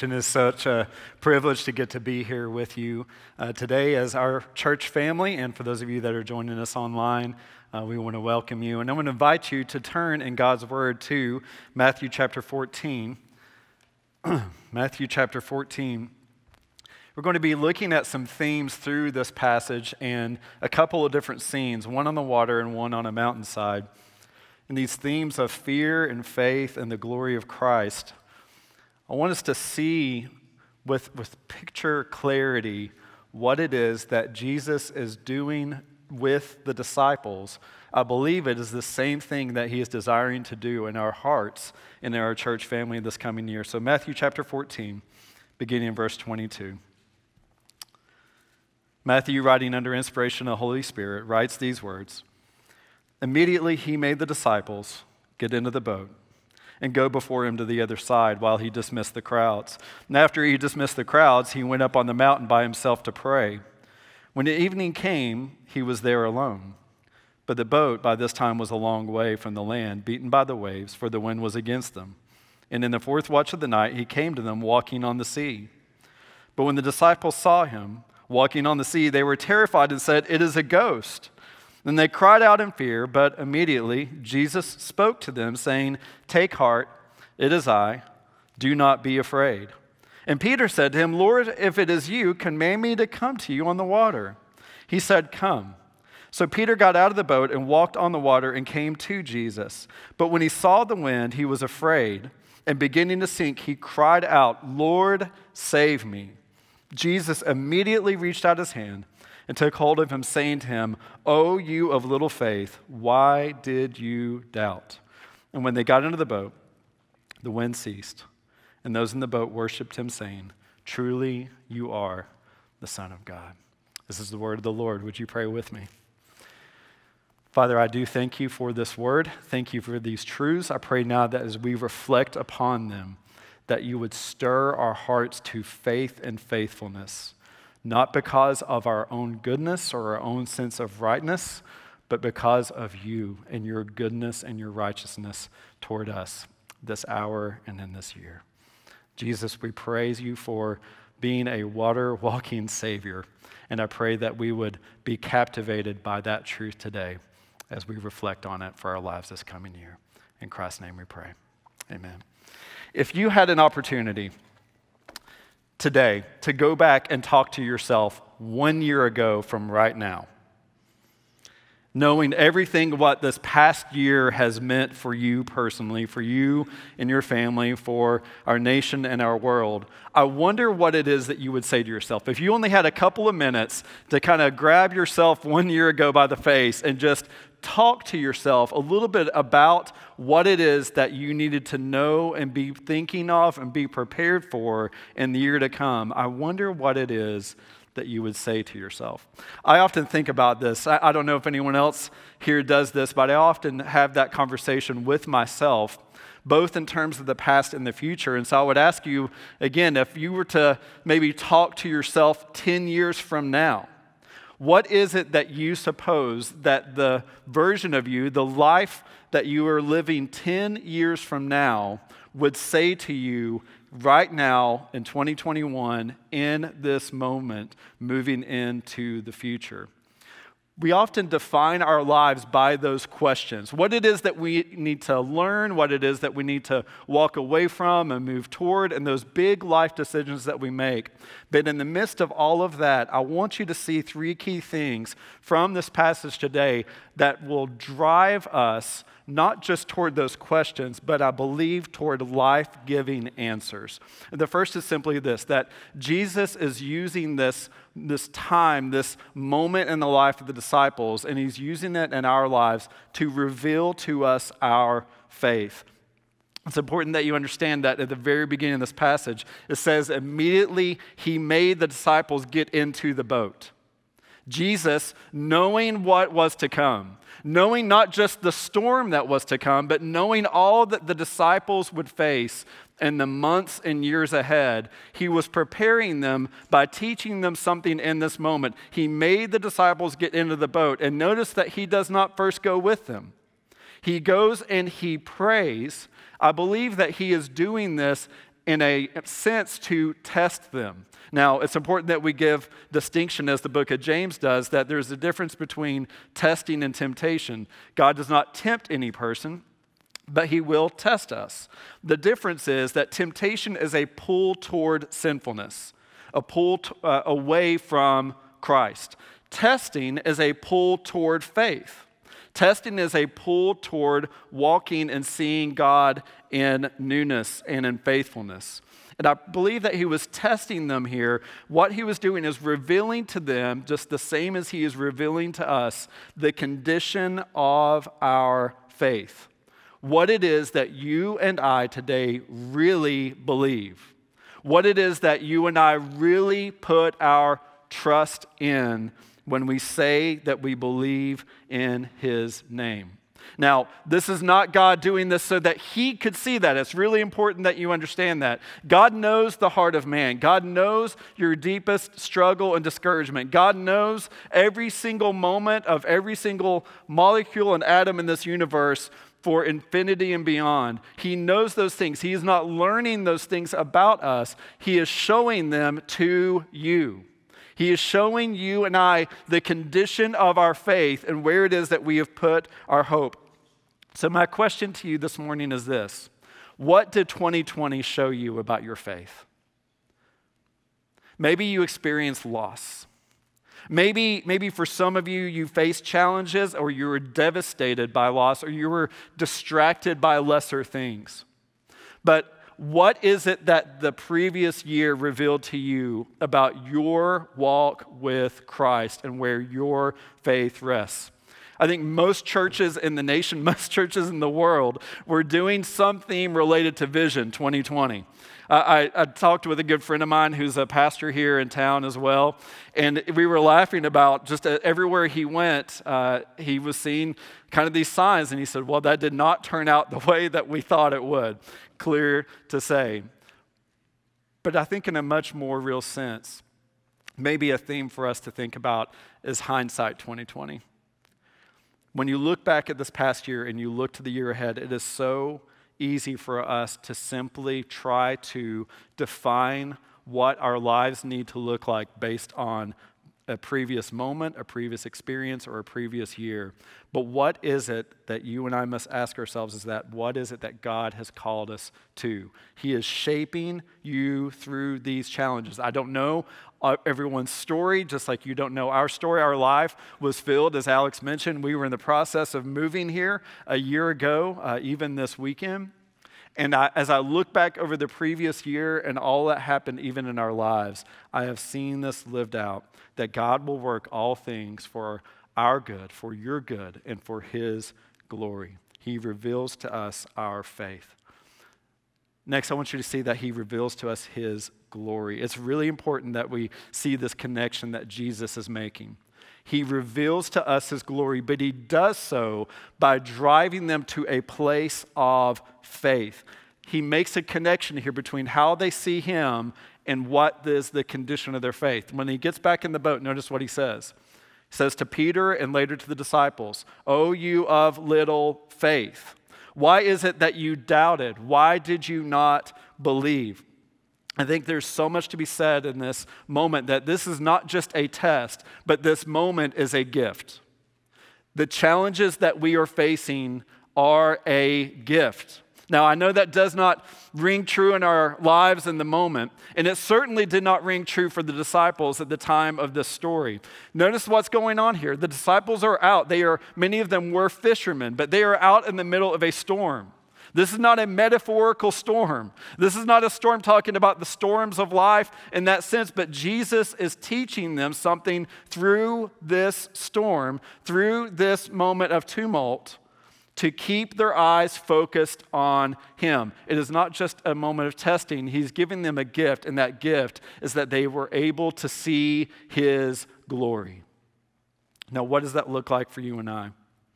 much, and it's such a privilege to get to be here with you today as our church family. And for those of you that are joining us online, we want to welcome you. And I want to invite you to turn in God's Word to Matthew chapter 14. Matthew chapter 14. We're going to be looking at some themes through this passage and a couple of different scenes, one on the water and one on a mountainside. And these themes of fear and faith and the glory of Christ, I want us to see with picture clarity what it is that Jesus is doing with the disciples. I believe it is the same thing that he is desiring to do in our hearts and in our church family this coming year. So Matthew chapter 14, beginning in verse 22. Matthew, writing under inspiration of the Holy Spirit, writes these words: "Immediately he made the disciples get into the boat and go before him to the other side while he dismissed the crowds. And after he dismissed the crowds, he went up on the mountain by himself to pray. When the evening came, he was there alone. But the boat by this time was a long way from the land, beaten by the waves, for the wind was against them. And in the fourth watch of the night, he came to them walking on the sea. But when the disciples saw him walking on the sea, they were terrified and said, 'It is a ghost.' Then they cried out in fear, but immediately Jesus spoke to them, saying, 'Take heart, it is I. Do not be afraid.' And Peter said to him, 'Lord, if it is you, command me to come to you on the water.' He said, 'Come.' So Peter got out of the boat and walked on the water and came to Jesus. But when he saw the wind, he was afraid, and beginning to sink, he cried out, 'Lord, save me.' Jesus immediately reached out his hand and took hold of him, saying to him, 'O you of little faith, why did you doubt?' And when they got into the boat, the wind ceased, and those in the boat worshiped him, saying, 'Truly you are the Son of God.'" This is the word of the Lord. Would you pray with me? Father, I do thank you for this word. Thank you for these truths. I pray now that as we reflect upon them, that you would stir our hearts to faith and faithfulness, not because of our own goodness or our own sense of rightness, but because of you and your goodness and your righteousness toward us this hour and in this year. Jesus, we praise you for being a water-walking Savior, and I pray that we would be captivated by that truth today as we reflect on it for our lives this coming year. In Christ's name we pray. Amen. If you had an opportunity today to go back and talk to yourself 1 year ago from right now, knowing everything what this past year has meant for you personally, for you and your family, for our nation and our world, I wonder what it is that you would say to yourself. If you only had a couple of minutes to kind of grab yourself 1 year ago by the face and just talk to yourself a little bit about what it is that you needed to know and be thinking of and be prepared for in the year to come, I wonder what it is that you would say to yourself. I often think about this. I don't know if anyone else here does this, but I often have that conversation with myself, both in terms of the past and the future. And so I would ask you, again, if you were to maybe talk to yourself 10 years from now, what is it that you suppose that the version of you, the life that you are living 10 years from now, would say to you right now in 2021, in this moment, moving into the future? We often define our lives by those questions. What it is that we need to learn, what it is that we need to walk away from and move toward, and those big life decisions that we make. But in the midst of all of that, I want you to see 3 key things from this passage today that will drive us not just toward those questions, but I believe toward life-giving answers. And the first is simply this, that Jesus is using this time, this moment in the life of the disciples, and he's using it in our lives to reveal to us our faith. It's important that you understand that at the very beginning of this passage, it says, immediately he made the disciples get into the boat. Jesus, knowing what was to come, knowing not just the storm that was to come, but knowing all that the disciples would face in the months and years ahead, he was preparing them by teaching them something in this moment. He made the disciples get into the boat, and notice that he does not first go with them. He goes and he prays. I believe that he is doing this in a sense to test them. Now, it's important that we give distinction, as the book of James does, that there's a difference between testing and temptation. God does not tempt any person, but he will test us. The difference is that temptation is a pull toward sinfulness, a pull away from Christ. Testing is a pull toward faith. Testing is a pull toward walking and seeing God in newness and in faithfulness. And I believe that he was testing them here. What he was doing is revealing to them, just the same as he is revealing to us, the condition of our faith. What it is that you and I today really believe. What it is that you and I really put our trust in when we say that we believe in his name. Now, this is not God doing this so that he could see that. It's really important that you understand that. God knows the heart of man. God knows your deepest struggle and discouragement. God knows every single moment of every single molecule and atom in this universe for infinity and beyond. He knows those things. He is not learning those things about us. He is showing them to you. He is showing you and I the condition of our faith and where it is that we have put our hope. So my question to you this morning is this: what did 2020 show you about your faith? Maybe you experienced loss. Maybe for some of you, you faced challenges, or you were devastated by loss, or you were distracted by lesser things. But what is it that the previous year revealed to you about your walk with Christ and where your faith rests? I think most churches in the nation, most churches in the world, were doing something related to Vision 2020. I talked with a good friend of mine who's a pastor here in town as well, and we were laughing about just everywhere he went, he was seeing kind of these signs, and he said, well, that did not turn out the way that we thought it would. Clear to say. But I think in a much more real sense, maybe a theme for us to think about is hindsight 2020. When you look back at this past year and you look to the year ahead, it is so easy for us to simply try to define what our lives need to look like based on a previous moment, a previous experience, or a previous year. But what is it that you and I must ask ourselves is that what is it that God has called us to? He is shaping you through these challenges. I don't know everyone's story, just like you don't know our story. Our life was filled, as Alex mentioned. We were in the process of moving here a year ago, even this weekend. And as I look back over the previous year and all that happened even in our lives, I have seen this lived out, that God will work all things for our good, for your good, and for his glory. He reveals to us our faith. Next, I want you to see that he reveals to us his glory. It's really important that we see this connection that Jesus is making. He reveals to us his glory, but he does so by driving them to a place of faith. He makes a connection here between how they see him and what is the condition of their faith. When he gets back in the boat, notice what he says. He says to Peter and later to the disciples, "O you of little faith, why is it that you doubted? Why did you not believe?" I think there's so much to be said in this moment that this is not just a test, but this moment is a gift. The challenges that we are facing are a gift. Now, I know that does not ring true in our lives in the moment, and it certainly did not ring true for the disciples at the time of this story. Notice what's going on here. The disciples are out. Many of them were fishermen, but they are out in the middle of a storm. This is not a metaphorical storm. This is not a storm talking about the storms of life in that sense, but Jesus is teaching them something through this storm, through this moment of tumult, to keep their eyes focused on him. It is not just a moment of testing. He's giving them a gift, and that gift is that they were able to see his glory. Now, what does that look like for you and I?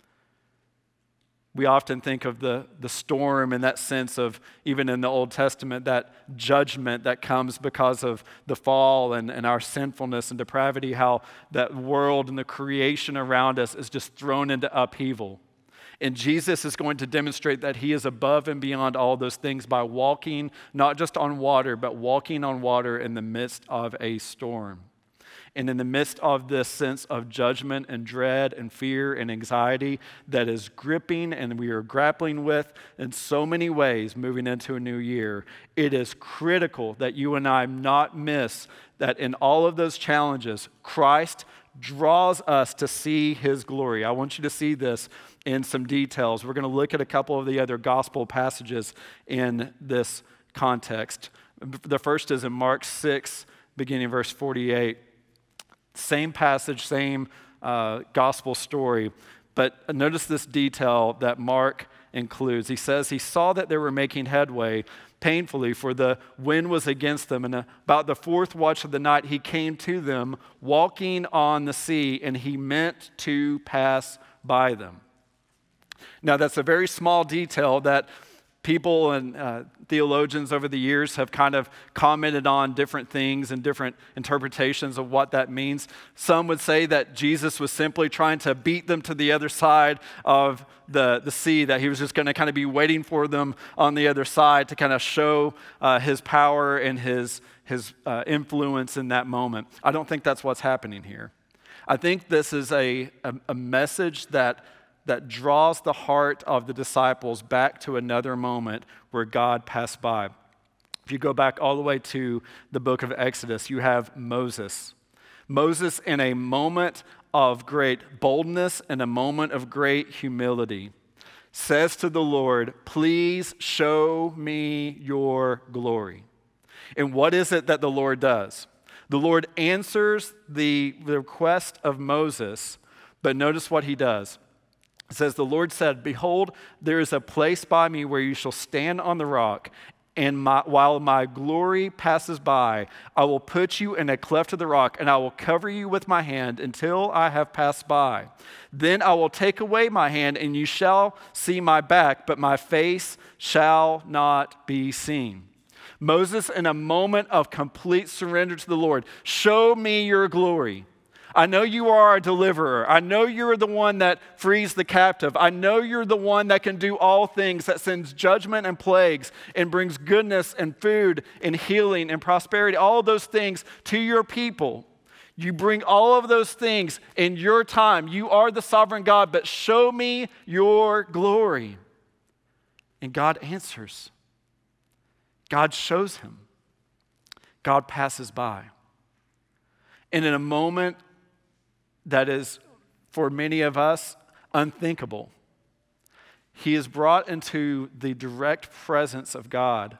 We often think of the storm in that sense of, even in the Old Testament, that judgment that comes because of the fall and our sinfulness and depravity, how that world and the creation around us is just thrown into upheaval. And Jesus is going to demonstrate that he is above and beyond all those things by walking not just on water, but walking on water in the midst of a storm. And in the midst of this sense of judgment and dread and fear and anxiety that is gripping and we are grappling with in so many ways moving into a new year, it is critical that you and I not miss that in all of those challenges, Christ draws us to see his glory. I want you to see this in some details. We're going to look at a couple of the other gospel passages in this context. The first is in Mark 6, beginning verse 48. Same passage, same gospel story, but notice this detail that Mark includes. He says he saw that they were making headway painfully, for the wind was against them. And about the fourth watch of the night, he came to them walking on the sea, and he meant to pass by them. Now, that's a very small detail that people and theologians over the years have kind of commented on different things and different interpretations of what that means. Some would say that Jesus was simply trying to beat them to the other side of the sea, that he was just going to kind of be waiting for them on the other side to kind of show his power and his influence in that moment. I don't think that's what's happening here. I think this is a message that draws the heart of the disciples back to another moment where God passed by. If you go back all the way to the book of Exodus, you have Moses. Moses in a moment of great boldness and a moment of great humility says to the Lord, "Please show me your glory." And what is it that the Lord does? The Lord answers the request of Moses, but notice what he does. It says, the Lord said, "Behold, there is a place by me where you shall stand on the rock, and while my glory passes by, I will put you in a cleft of the rock, and I will cover you with my hand until I have passed by. Then I will take away my hand, and you shall see my back, but my face shall not be seen." Moses, in a moment of complete surrender to the Lord, "Show me your glory. I know you are a deliverer. I know you're the one that frees the captive. I know you're the one that can do all things, that sends judgment and plagues and brings goodness and food and healing and prosperity, all of those things to your people. You bring all of those things in your time. You are the sovereign God, but show me your glory." And God answers. God shows him. God passes by. And in a moment that is, for many of us, unthinkable, he is brought into the direct presence of God.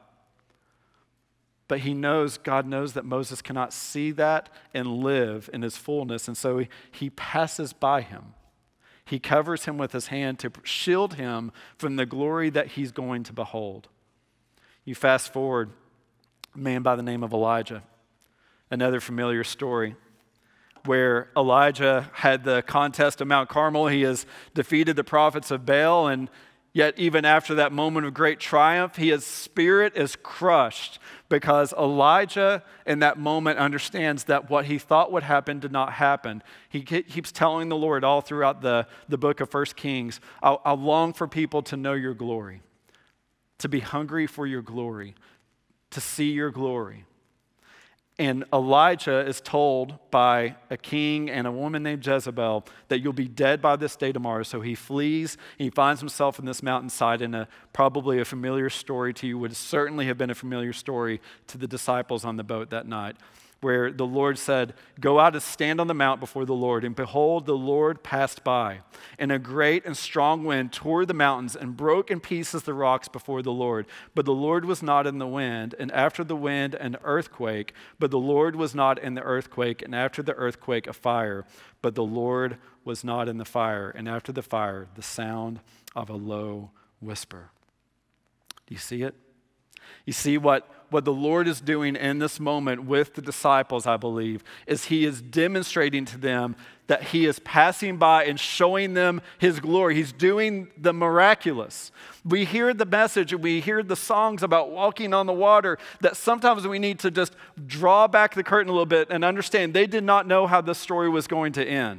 But God knows that Moses cannot see that and live in his fullness, and so he passes by him. He covers him with his hand to shield him from the glory that he's going to behold. You fast forward, a man by the name of Elijah, another familiar story, where Elijah had the contest of Mount Carmel. He has defeated the prophets of Baal, and yet even after that moment of great triumph, his spirit is crushed because Elijah in that moment understands that what he thought would happen did not happen. He keeps telling the Lord all throughout the book of 1 Kings, I long for people to know your glory, to be hungry for your glory, to see your glory. And Elijah is told by a king and a woman named Jezebel that you'll be dead by this day tomorrow. So he flees, and he finds himself in this mountainside in probably a familiar story to you, would certainly have been a familiar story to the disciples on the boat that night, where the Lord said, "Go out and stand on the mount before the Lord." And behold, the Lord passed by, and a great and strong wind tore the mountains and broke in pieces the rocks before the Lord. But the Lord was not in the wind, and after the wind an earthquake. But the Lord was not in the earthquake, and after the earthquake a fire. But the Lord was not in the fire, and after the fire the sound of a low whisper. Do you see it? You see what the Lord is doing in this moment with the disciples, I believe, is he is demonstrating to them that he is passing by and showing them his glory. He's doing the miraculous. We hear the message, we hear the songs about walking on the water, that sometimes we need to just draw back the curtain a little bit and understand they did not know how this story was going to end.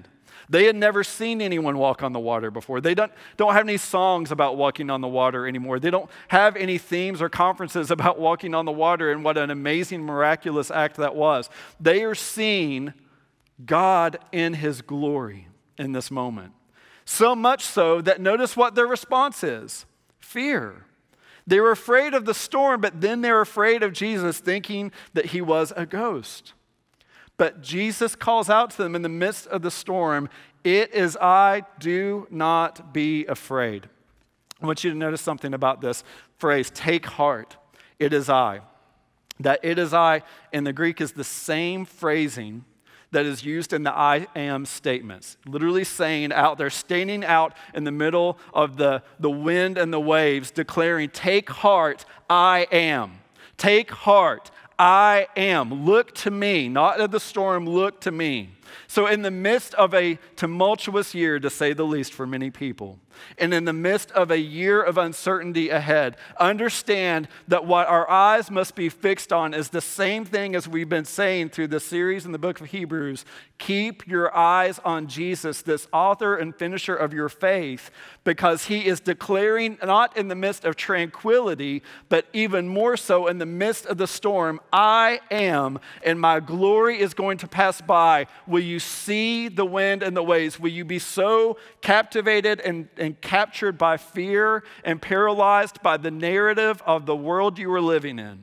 They had never seen anyone walk on the water before. They don't have any songs about walking on the water anymore. They don't have any themes or conferences about walking on the water and what an amazing, miraculous act that was. They are seeing God in his glory in this moment. So much so that notice what their response is: fear. They were afraid of the storm, but then they were afraid of Jesus, thinking that he was a ghost. But Jesus calls out to them in the midst of the storm, "It is I, do not be afraid." I want you to notice something about this phrase, take heart, it is I. That it is I in the Greek is the same phrasing that is used in the I am statements. Literally saying out, they're standing out in the middle of the wind and the waves, declaring, take heart, I am. Take heart, I am. Look to me, not at the storm, look to me. So in the midst of a tumultuous year, to say the least, for many people, and in the midst of a year of uncertainty ahead, understand that what our eyes must be fixed on is the same thing as we've been saying through the series in the book of Hebrews. Keep your eyes on Jesus, this author and finisher of your faith, because he is declaring, not in the midst of tranquility, but even more so in the midst of the storm, I am, and my glory is going to pass by. Will you see the wind and the waves? Will you be so captivated and captured by fear and paralyzed by the narrative of the world you are living in?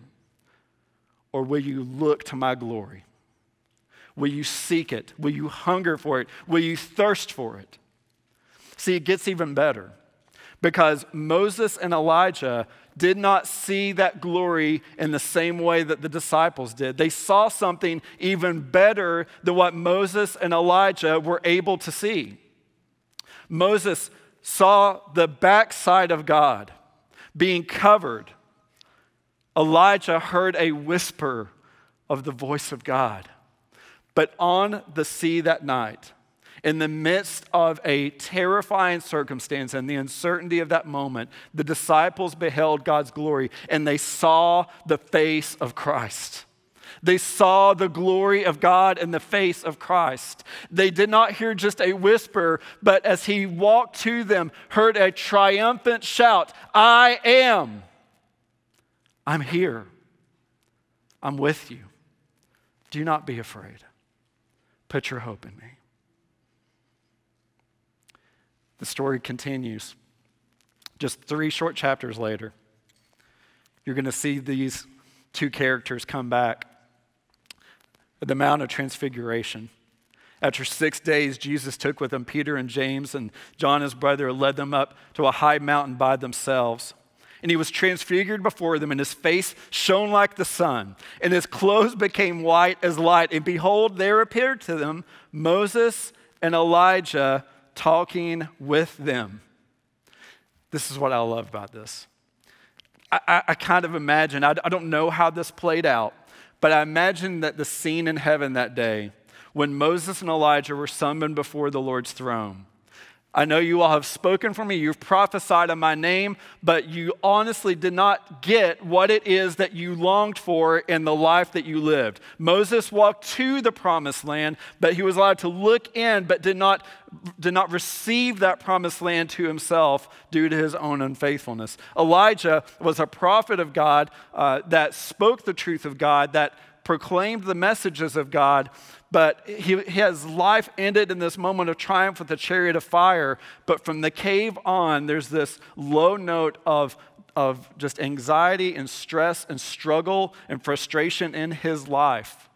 Or will you look to my glory? Will you seek it? Will you hunger for it? Will you thirst for it? See, it gets even better, because Moses and Elijah did not see that glory in the same way that the disciples did. They saw something even better than what Moses and Elijah were able to see. Moses saw the backside of God being covered. Elijah heard a whisper of the voice of God. But on the sea that night, in the midst of a terrifying circumstance and the uncertainty of that moment, the disciples beheld God's glory and they saw the face of Christ. They saw the glory of God in the face of Christ. They did not hear just a whisper, but as he walked to them, heard a triumphant shout, I am. I'm here. I'm with you. Do not be afraid. Put your hope in me. The story continues. Just 3 short chapters later, you're going to see these 2 characters come back at the Mount of Transfiguration. After 6 days, Jesus took with him Peter and James and John, his brother, and led them up to a high mountain by themselves. And he was transfigured before them, and his face shone like the sun, and his clothes became white as light. And behold, there appeared to them Moses and Elijah talking with them. This is what I love about this. I kind of imagine, I don't know how this played out, but I imagine that the scene in heaven that day when Moses and Elijah were summoned before the Lord's throne. I know you all have spoken for me, you've prophesied in my name, but you honestly did not get what it is that you longed for in the life that you lived. Moses walked to the promised land, but he was allowed to look in, but did not receive that promised land to himself due to his own unfaithfulness. Elijah was a prophet of God that spoke the truth of God, that proclaimed the messages of God, but his life ended in this moment of triumph with a chariot of fire. But from the cave on, there's this low note of just anxiety and stress and struggle and frustration in his life,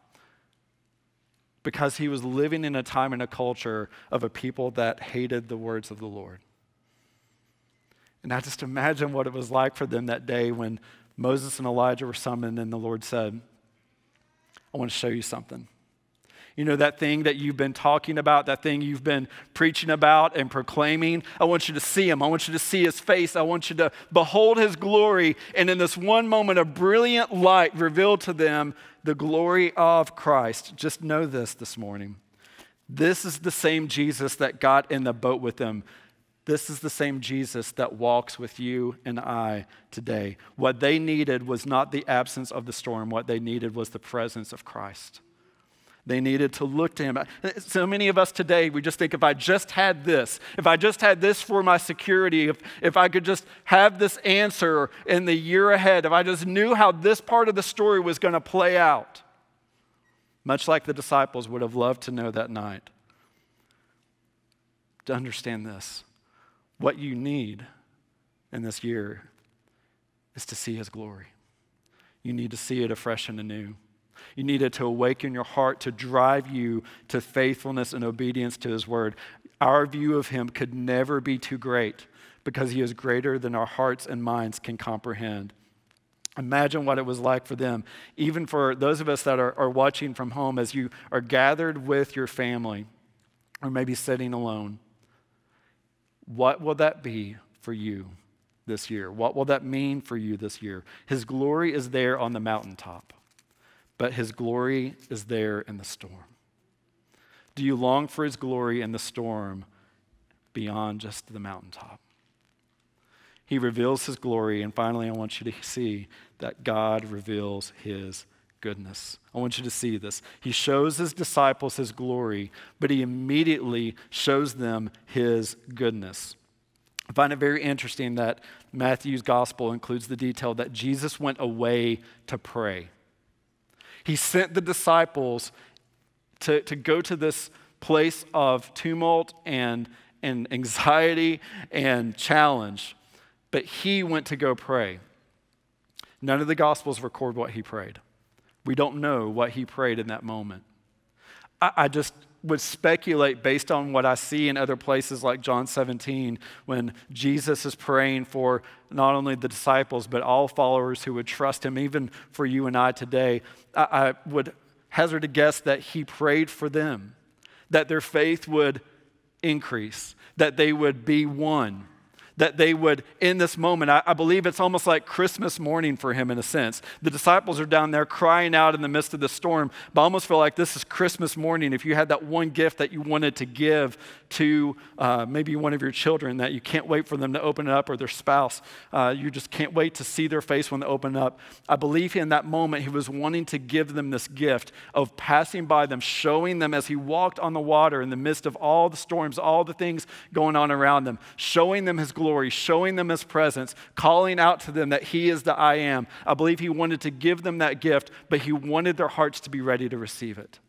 because he was living in a time and a culture of a people that hated the words of the Lord. And I just imagine what it was like for them that day when Moses and Elijah were summoned and the Lord said, I want to show you something. You know, that thing that you've been talking about, that thing you've been preaching about and proclaiming, I want you to see him. I want you to see his face. I want you to behold his glory. And in this one moment of brilliant light revealed to them the glory of Christ. Just know this morning. This is the same Jesus that got in the boat with them. This is the same Jesus that walks with you and I today. What they needed was not the absence of the storm. What they needed was the presence of Christ. They needed to look to him. So many of us today, we just think, if I just had this for my security, if I could just have this answer in the year ahead, if I just knew how this part of the story was going to play out. Much like the disciples would have loved to know that night. To understand this, what you need in this year is to see his glory. You need to see it afresh and anew. You need it to awaken your heart, to drive you to faithfulness and obedience to his word. Our view of him could never be too great because he is greater than our hearts and minds can comprehend. Imagine what it was like for them, even for those of us that are watching from home, as you are gathered with your family or maybe sitting alone. What will that be for you this year? What will that mean for you this year? His glory is there on the mountaintop, but his glory is there in the storm. Do you long for his glory in the storm beyond just the mountaintop? He reveals his glory, and finally I want you to see that God reveals his goodness. I want you to see this. He shows his disciples his glory, but he immediately shows them his goodness. I find it very interesting that Matthew's gospel includes the detail that Jesus went away to pray. He sent the disciples to go to this place of tumult and anxiety and challenge, but he went to go pray. None of the Gospels record what he prayed. We don't know what he prayed in that moment. I just would speculate based on what I see in other places like John 17, when Jesus is praying for not only the disciples, but all followers who would trust him, even for you and I today. I would hazard a guess that he prayed for them, that their faith would increase, that they would be one, that they would, in this moment, I believe it's almost like Christmas morning for him in a sense. The disciples are down there crying out in the midst of the storm, but I almost feel like this is Christmas morning. If you had that one gift that you wanted to give to maybe one of your children that you can't wait for them to open it up, or their spouse, you just can't wait to see their face when they open it up. I believe in that moment he was wanting to give them this gift of passing by them, showing them as he walked on the water in the midst of all the storms, all the things going on around them, showing them his glory, showing them his presence, calling out to them that he is the I am. I believe he wanted to give them that gift, but he wanted their hearts to be ready to receive it.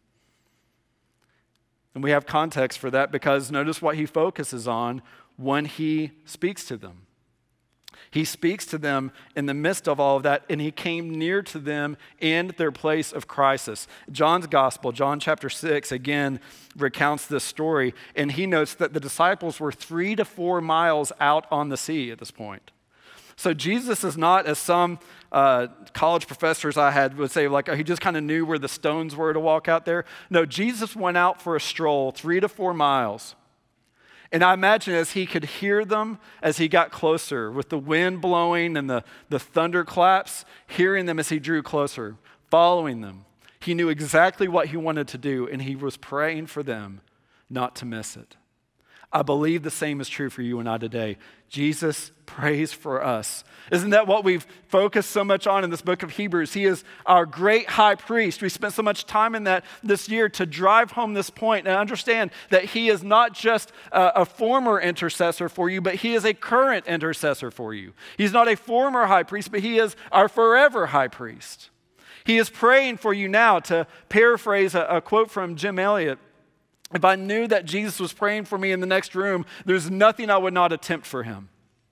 And we have context for that because notice what he focuses on when he speaks to them. He speaks to them in the midst of all of that, and he came near to them in their place of crisis. John's gospel, John chapter 6, again recounts this story, and he notes that the disciples were 3 to 4 miles out on the sea at this point. So Jesus is not, as some college professors I had would say, like he just kind of knew where the stones were to walk out there. No, Jesus went out for a stroll 3 to 4 miles. And I imagine as he could hear them as he got closer, with the wind blowing and the thunderclaps, hearing them as he drew closer, following them. He knew exactly what he wanted to do, and he was praying for them not to miss it. I believe the same is true for you and I today. Jesus prays for us. Isn't that what we've focused so much on in this book of Hebrews? He is our great high priest. We spent so much time in that this year to drive home this point and understand that he is not just a former intercessor for you, but he is a current intercessor for you. He's not a former high priest, but he is our forever high priest. He is praying for you now. To paraphrase a quote from Jim Elliot, if I knew that Jesus was praying for me in the next room, there's nothing I would not attempt for him.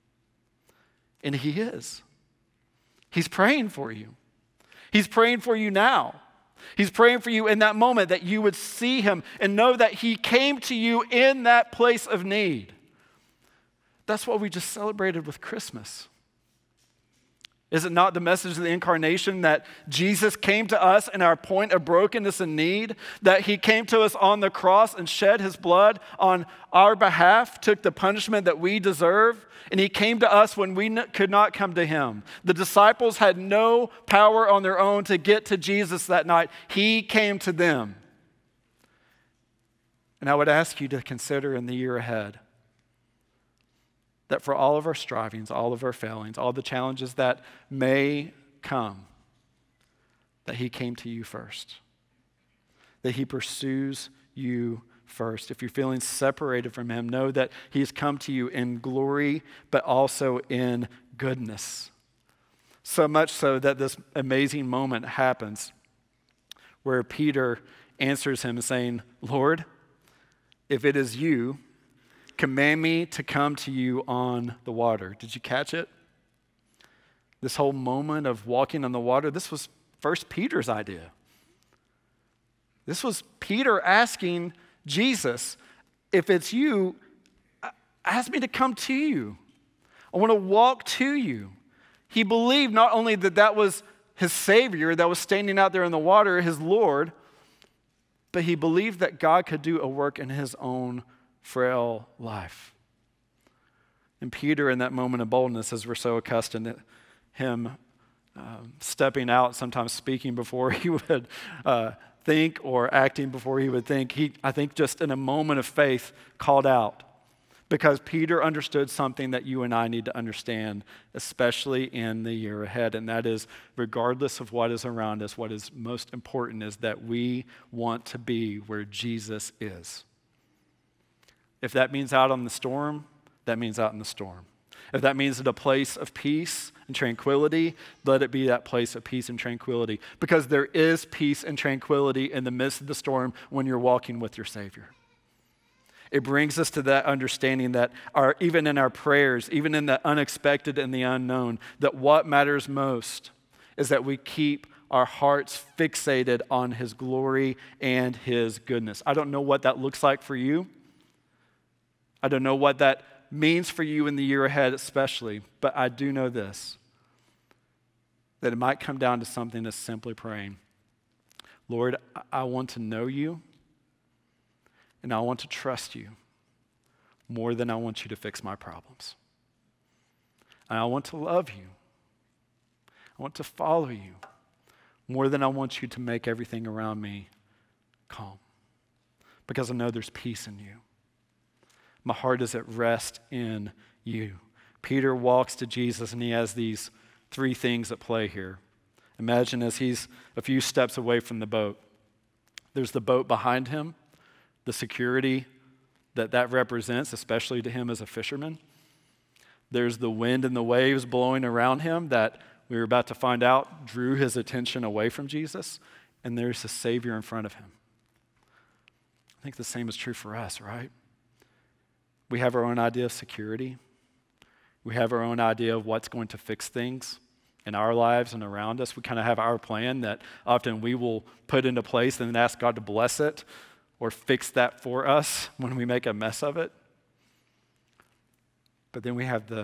And he is. He's praying for you. He's praying for you now. He's praying for you in that moment that you would see him and know that he came to you in that place of need. That's what we just celebrated with Christmas. Is it not the message of the incarnation that Jesus came to us in our point of brokenness and need? That he came to us on the cross and shed his blood on our behalf, took the punishment that we deserve, and he came to us when we could not come to him. The disciples had no power on their own to get to Jesus that night. He came to them. And I would ask you to consider in the year ahead that for all of our strivings, all of our failings, all the challenges that may come, that he came to you first. that he pursues you first. If you're feeling separated from him, know that he's come to you in glory, but also in goodness. So much so that this amazing moment happens where Peter answers him saying, Lord, if it is you, command me to come to you on the water. Did you catch it? This whole moment of walking on the water, this was first Peter's idea. This was Peter asking Jesus, if it's you, ask me to come to you. I want to walk to you. He believed not only that that was his Savior that was standing out there in the water, his Lord, but he believed that God could do a work in his own frail life. And Peter, in that moment of boldness, as we're so accustomed to him stepping out, sometimes speaking before he would think or acting before he would think, I think just in a moment of faith, called out. Because Peter understood something that you and I need to understand, especially in the year ahead, and that is, regardless of what is around us, what is most important is that we want to be where Jesus is. If that means out on the storm, that means out in the storm. If that means at a place of peace and tranquility, let it be that place of peace and tranquility. Because there is peace and tranquility in the midst of the storm when you're walking with your Savior. It brings us to that understanding that even in our prayers, even in the unexpected and the unknown, that what matters most is that we keep our hearts fixated on his glory and his goodness. I don't know what that looks like for you. I don't know what that means for you in the year ahead especially, but I do know this, that it might come down to something as simply praying, Lord, I want to know you, and I want to trust you more than I want you to fix my problems. And I want to love you. I want to follow you more than I want you to make everything around me calm, because I know there's peace in you. My heart is at rest in you. Peter walks to Jesus, and he has these three things at play here. Imagine as he's a few steps away from the boat. There's the boat behind him, the security that represents, especially to him as a fisherman. There's the wind and the waves blowing around him that we were about to find out drew his attention away from Jesus. And there's the Savior in front of him. I think the same is true for us, right? We have our own idea of security. We have our own idea of what's going to fix things in our lives and around us. We kind of have our plan that often we will put into place and then ask God to bless it or fix that for us when we make a mess of it. But then we have the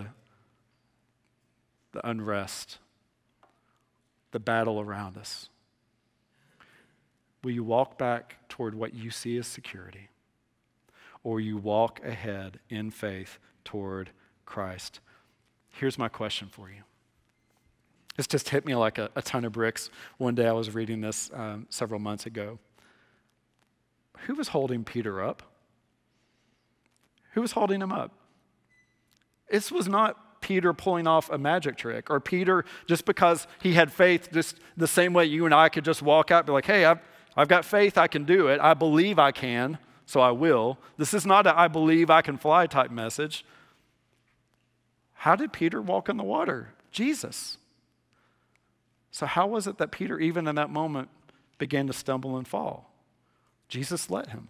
unrest, the battle around us. Will you walk back toward what you see as security? Or you walk ahead in faith toward Christ? Here's my question for you. This just hit me like a ton of bricks. One day I was reading this several months ago. Who was holding Peter up? Who was holding him up? This was not Peter pulling off a magic trick, or Peter just because he had faith, just the same way you and I could just walk out and be like, hey, I've got faith, I can do it. I believe I can, so I will. This is not a I believe I can fly type message. How did Peter walk on the water? Jesus. So how was it that Peter, even in that moment, began to stumble and fall? Jesus let him.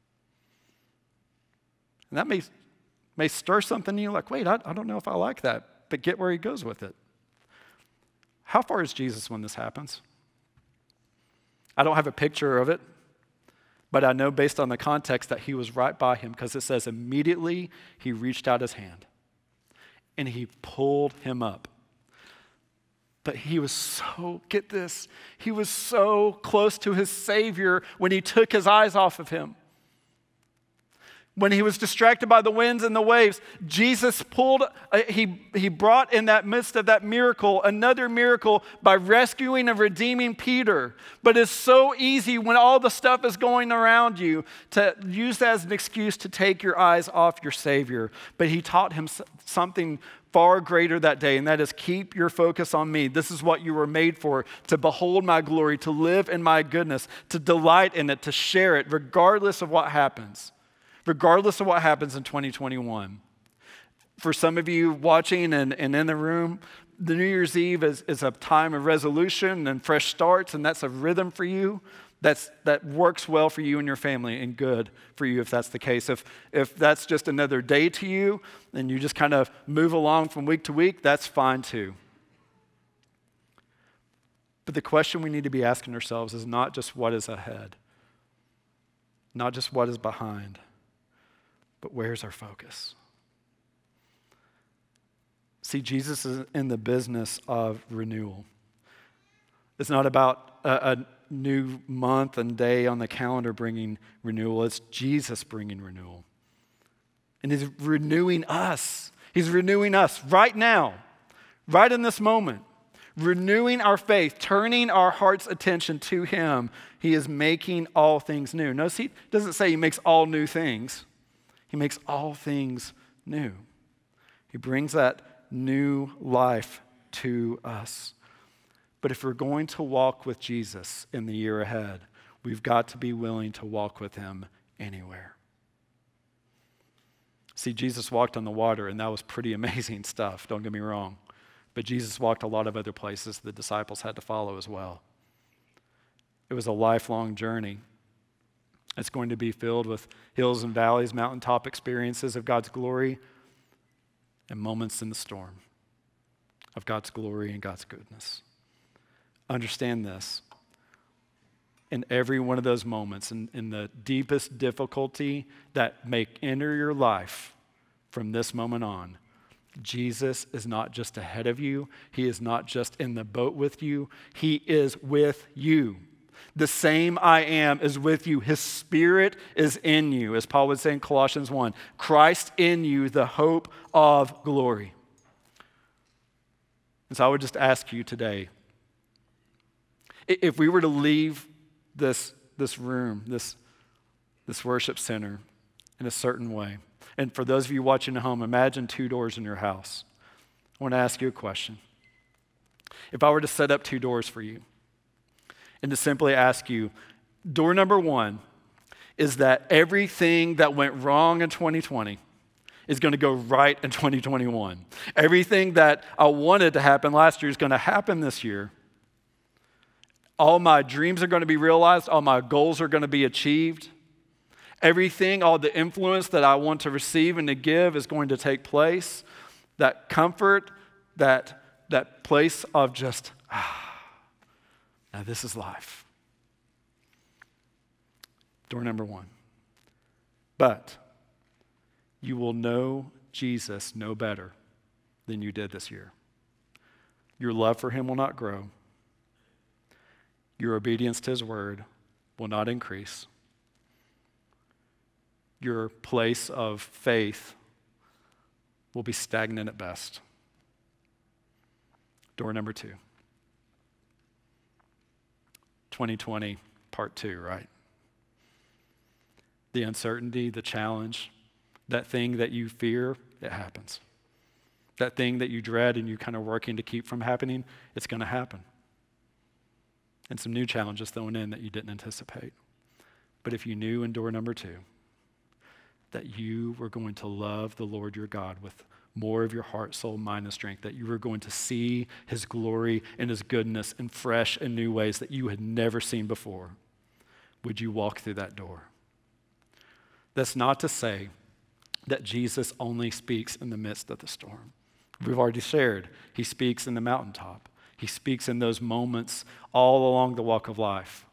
And that may stir something in you like, wait, I don't know if I like that, but get where he goes with it. How far is Jesus when this happens? I don't have a picture of it, but I know based on the context that he was right by him, because it says immediately he reached out his hand and he pulled him up. But he was get this, he was so close to his Savior when he took his eyes off of him. When he was distracted by the winds and the waves, Jesus he brought in that midst of that miracle, another miracle by rescuing and redeeming Peter. But it's so easy when all the stuff is going around you to use that as an excuse to take your eyes off your Savior. But he taught him something far greater that day, and that is keep your focus on me. This is what you were made for, to behold my glory, to live in my goodness, to delight in it, to share it, regardless of what happens. Regardless of what happens in 2021. For some of you watching and in the room, the New Year's Eve is a time of resolution and fresh starts, and that's a rhythm for you. That works well for you and your family, and good for you if that's the case. If that's just another day to you, and you just kind of move along from week to week, that's fine too. But the question we need to be asking ourselves is not just what is ahead, not just what is behind, but where's our focus? See, Jesus is in the business of renewal. It's not about a new month and day on the calendar bringing renewal. It's Jesus bringing renewal. And he's renewing us. He's renewing us right now, right in this moment. Renewing our faith, turning our heart's attention to him. He is making all things new. Notice he doesn't say he makes all new things. He makes all things new. He brings that new life to us. But if we're going to walk with Jesus in the year ahead, we've got to be willing to walk with him anywhere. See, Jesus walked on the water, and that was pretty amazing stuff, don't get me wrong. But Jesus walked a lot of other places the disciples had to follow as well. It was a lifelong journey. It's going to be filled with hills and valleys, mountaintop experiences of God's glory, and moments in the storm of God's glory and God's goodness. Understand this. In every one of those moments, in the deepest difficulty that may enter your life from this moment on, Jesus is not just ahead of you. He is not just in the boat with you. He is with you. The same I am is with you. His Spirit is in you, as Paul would say in Colossians 1. Christ in you, the hope of glory. And so I would just ask you today, if we were to leave this room, this worship center in a certain way, and for those of you watching at home, imagine 2 doors in your house. I want to ask you a question. If I were to set up 2 doors for you, and to simply ask you, door number 1 is that everything that went wrong in 2020 is going to go right in 2021. Everything that I wanted to happen last year is going to happen this year. All my dreams are going to be realized. All my goals are going to be achieved. Everything, all the influence that I want to receive and to give is going to take place. That comfort, that place of just, now this is life. Door number 1. But you will know Jesus no better than you did this year. Your love for him will not grow. Your obedience to his word will not increase. Your place of faith will be stagnant at best. Door number 2. 2020, part 2, right? The uncertainty, the challenge, that thing that you fear, it happens. That thing that you dread and you're kind of working to keep from happening, it's going to happen. And some new challenges thrown in that you didn't anticipate. But if you knew in door number 2 that you were going to love the Lord your God with more of your heart, soul, mind, and strength, that you were going to see his glory and his goodness in fresh and new ways that you had never seen before, would you walk through that door? That's not to say that Jesus only speaks in the midst of the storm. We've already shared, he speaks in the mountaintop. He speaks in those moments all along the walk of life.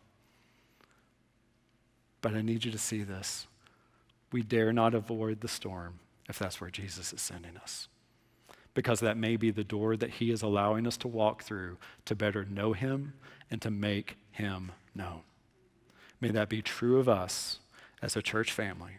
But I need you to see this. We dare not avoid the storm if that's where Jesus is sending us. Because that may be the door that he is allowing us to walk through to better know him and to make him known. May that be true of us as a church family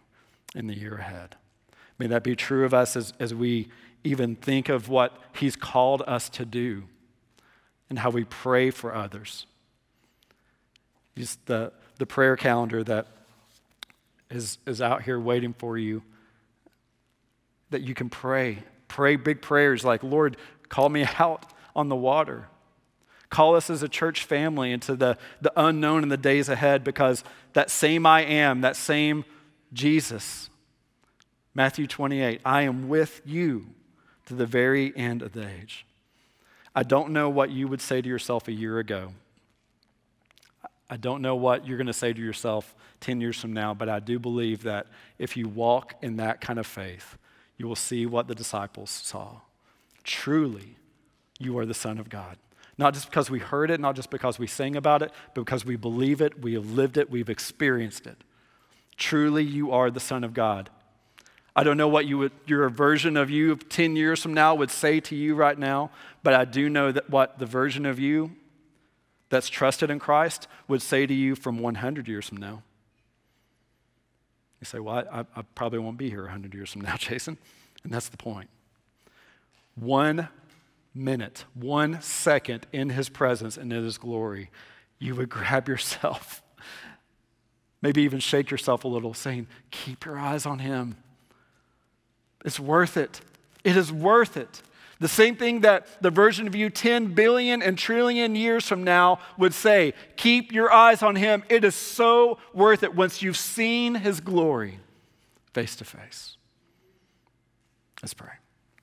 in the year ahead. May that be true of us as we even think of what he's called us to do and how we pray for others. Just the prayer calendar that is out here waiting for you, that you can pray big prayers like, Lord, call me out on the water. Call us as a church family into the unknown in the days ahead, because that same I am, that same Jesus, Matthew 28, I am with you to the very end of the age. I don't know what you would say to yourself a year ago. I don't know what you're going to say to yourself 10 years from now, but I do believe that if you walk in that kind of faith, you will see what the disciples saw. Truly, you are the Son of God. Not just because we heard it, not just because we sang about it, but because we believe it, we have lived it, we've experienced it. Truly, you are the Son of God. I don't know what your version of you 10 years from now would say to you right now, but I do know that what the version of you that's trusted in Christ would say to you from 100 years from now. You say, well, I probably won't be here 100 years from now, Jason. And that's the point. 1 minute, 1 second in his presence and in his glory, you would grab yourself, maybe even shake yourself a little, saying, keep your eyes on him. It's worth it. It is worth it. The same thing that the version of you 10 billion and trillion years from now would say, keep your eyes on him. It is so worth it once you've seen his glory face to face. Let's pray.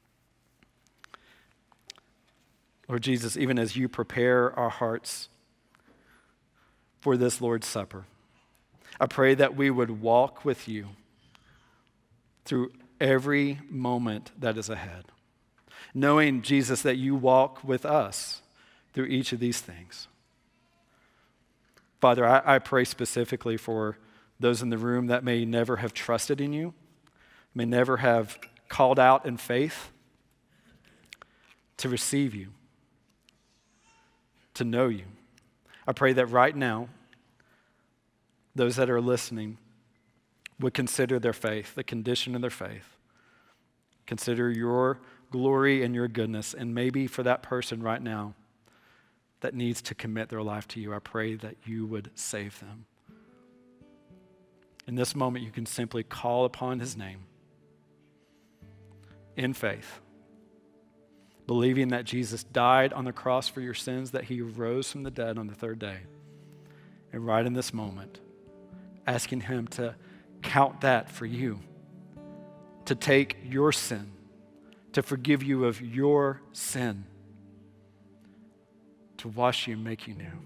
Lord Jesus, even as you prepare our hearts for this Lord's Supper, I pray that we would walk with you through every moment that is ahead, knowing, Jesus, that you walk with us through each of these things. Father, I pray specifically for those in the room that may never have trusted in you, may never have called out in faith to receive you, to know you. I pray that right now, those that are listening would consider their faith, the condition of their faith. Consider your glory and your goodness. And maybe for that person right now that needs to commit their life to you, I pray that you would save them. In this moment, you can simply call upon his name in faith, believing that Jesus died on the cross for your sins, that he rose from the dead on the third day. And right in this moment, asking him to count that for you, to take your sin, to forgive you of your sin, to wash you and make you new.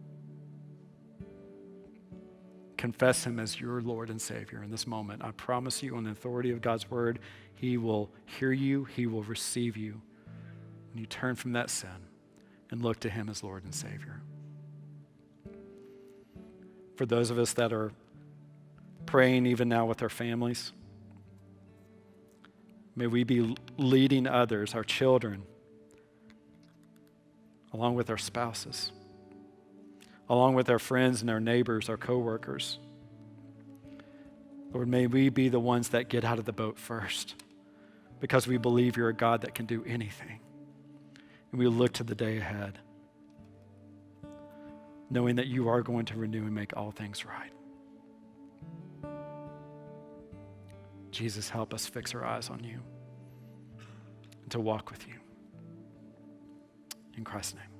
Confess him as your Lord and Savior in this moment. I promise you, on the authority of God's word, he will hear you, he will receive you when you turn from that sin and look to him as Lord and Savior. For those of us that are praying even now with our families, may we be leading others, our children, along with our spouses, along with our friends and our neighbors, our coworkers. Lord, may we be the ones that get out of the boat first, because we believe you're a God that can do anything. And we look to the day ahead, knowing that you are going to renew and make all things right. Jesus, help us fix our eyes on you and to walk with you. In Christ's name.